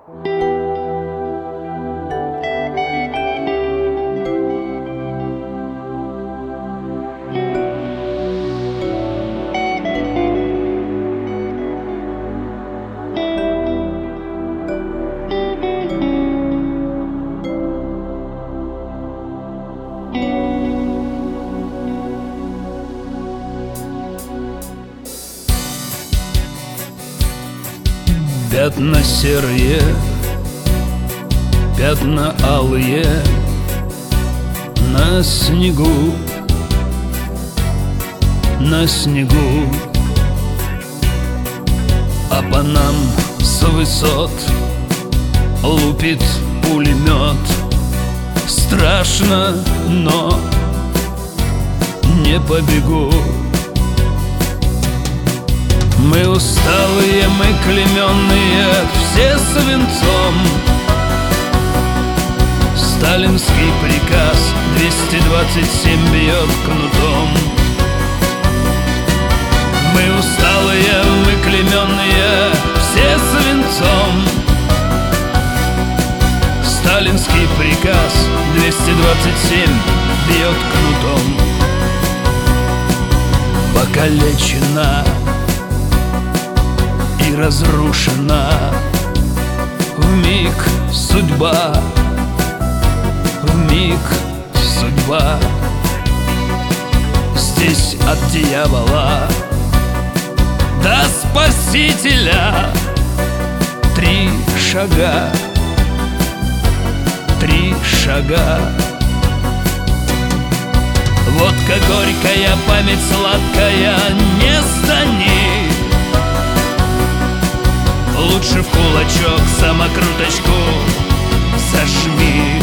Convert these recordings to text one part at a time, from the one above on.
Пятна серые, пятна алые на снегу, на снегу. А по нам с высот лупит пулемет. Страшно, но не побегу. Мы усталые, мы клейменные, все свинцом. Сталинский приказ 227 бьет кнутом. Мы усталые, мы клейменные, все свинцом. Сталинский приказ 227 бьет кнутом. Покалечена и разрушена вмиг судьба, вмиг судьба. Здесь от дьявола до Спасителя 3 шага, 3 шага. Водка горькая, память сладкая, не стани. Лучше в кулачок самокруточку зажми.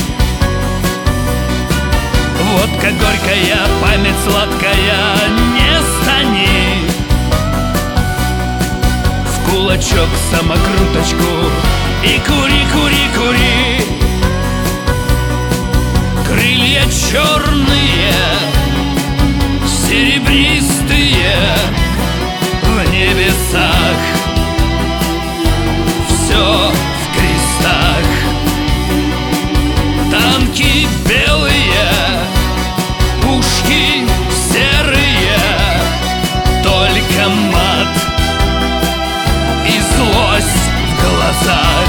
Водка горькая, память сладкая, не стани. В кулачок самокруточку и кури, кури, кури. Крылья черные, серебристые в небесах. Все в крестах. Танки белые, пушки серые, только мат и злость в глазах.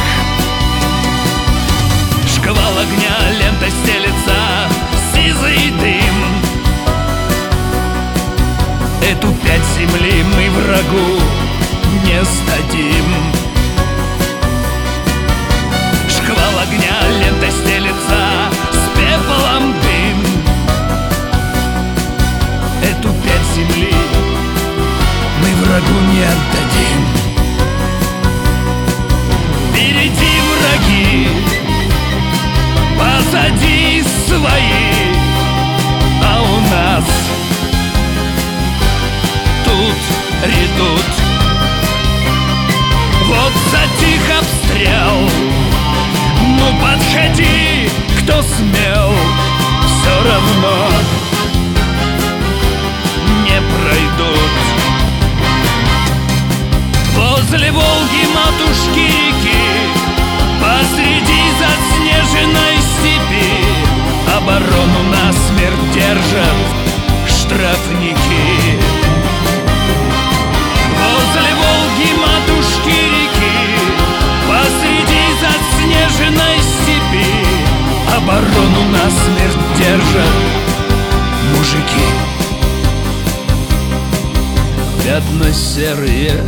Шквал огня, лента стелется, сизый дым. Эту пять земли мы врагу не сдадим. Шквал огня, лента стелется, с пеплом дым. Эту пять земли мы врагу не отдадим. Впереди враги, позади свои, а у нас тут редут. Вот затих обстрел, ну подходи, кто смел, все равно не пройдут. Возле Волги, матушки реки, посреди заснеженной степи, оборону насмерть держат штрафники. Возле Волги, матушки реки, посреди заснеженной степи, оборону насмерть держат мужики. Пятна серые,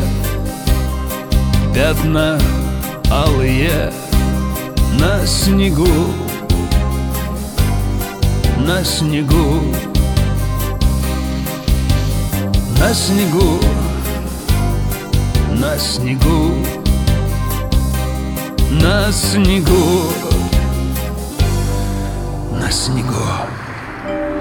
пятна алые на снегу, на снегу, на снегу, на снегу, на снегу, на снегу.